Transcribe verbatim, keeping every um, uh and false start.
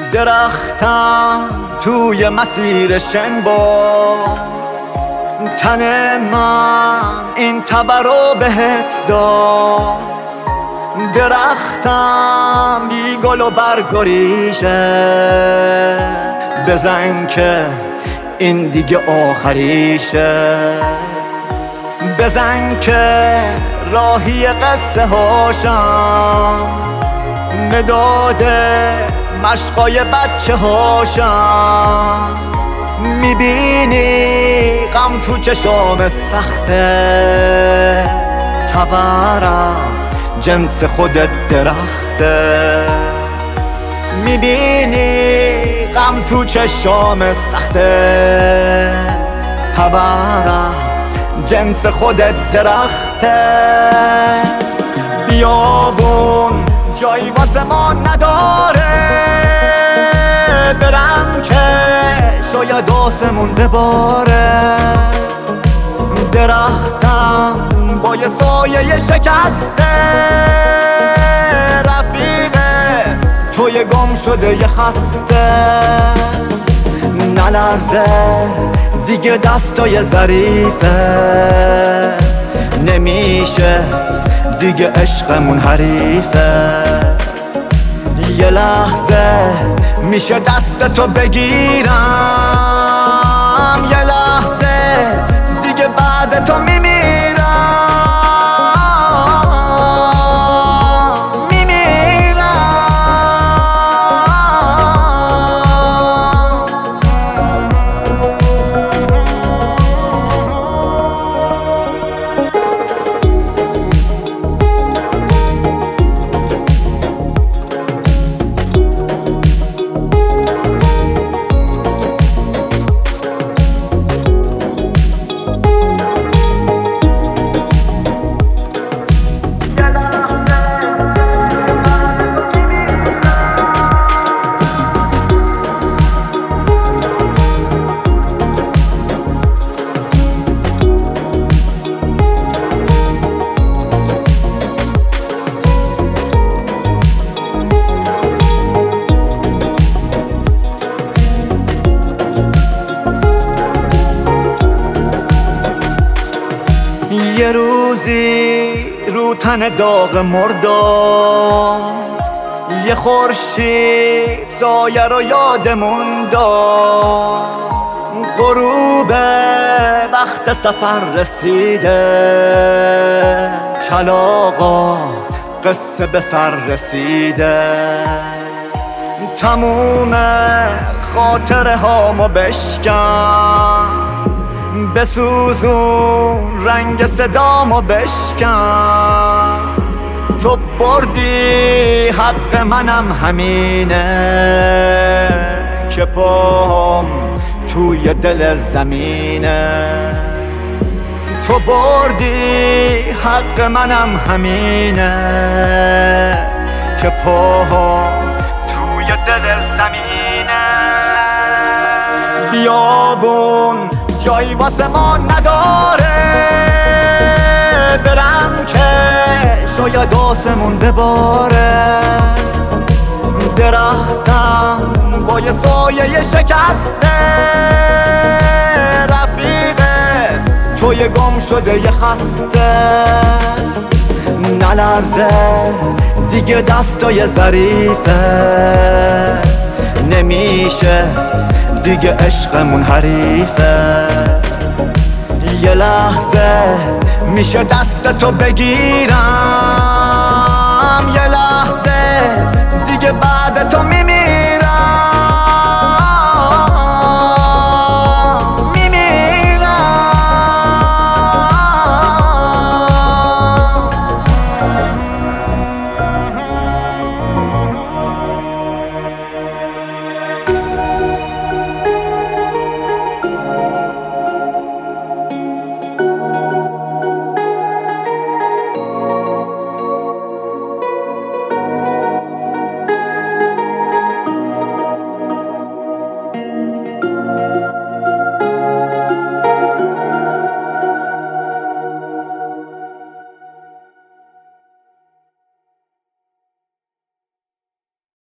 درختم توی مسیر شن بود، تن من این تبر رو بهت داد. درختم بی گل و برگ و ریشه، بزن که این دیگه آخریشه. بزن که راهی قصه هاشم، مداد مشقای بچه هاشم. میبینی غم تو چشام سخته، تبر از جنس خودت درخته. میبینی غم تو چشام سخته، تبر از جنس خودت درخته. بیابون جایی واسه ما نداره، برم که شاید آسمون بباره. درختم با یه سایه شکسته، رفیقه توی گم شده یه خسته. نلرزه دیگه دستای ظریفه، نمیشه دیگه عشقمون حریفه. یه لحظه میشه دستتو بگیرم، یه لحظه دیگه بعد تو میمیرم. یه روزی رو تن داغ مرداد، یه خورشید سایه رو یادمون داد. غروب وقت سفر رسیده، کلاغا قصه به سر رسیده. تموم خاطره هامو بشکن، بسوزون رنگ صدامو بشکن. تو بردی حق منم همینه، که پام توی دل زمینه. تو بردی حق منم همینه، که پام توی دل زمینه. بیابون جایی واسه ما نداره، برم که شاید آسمون بباره. درختم با یه سایه شکسته، رفیقه توی گم شده یه خسته. نلرزه دیگه دستای ظریفه، نمیشه دیگه عشقمون حریفه. یه لحظه میشه دستتو بگیرم،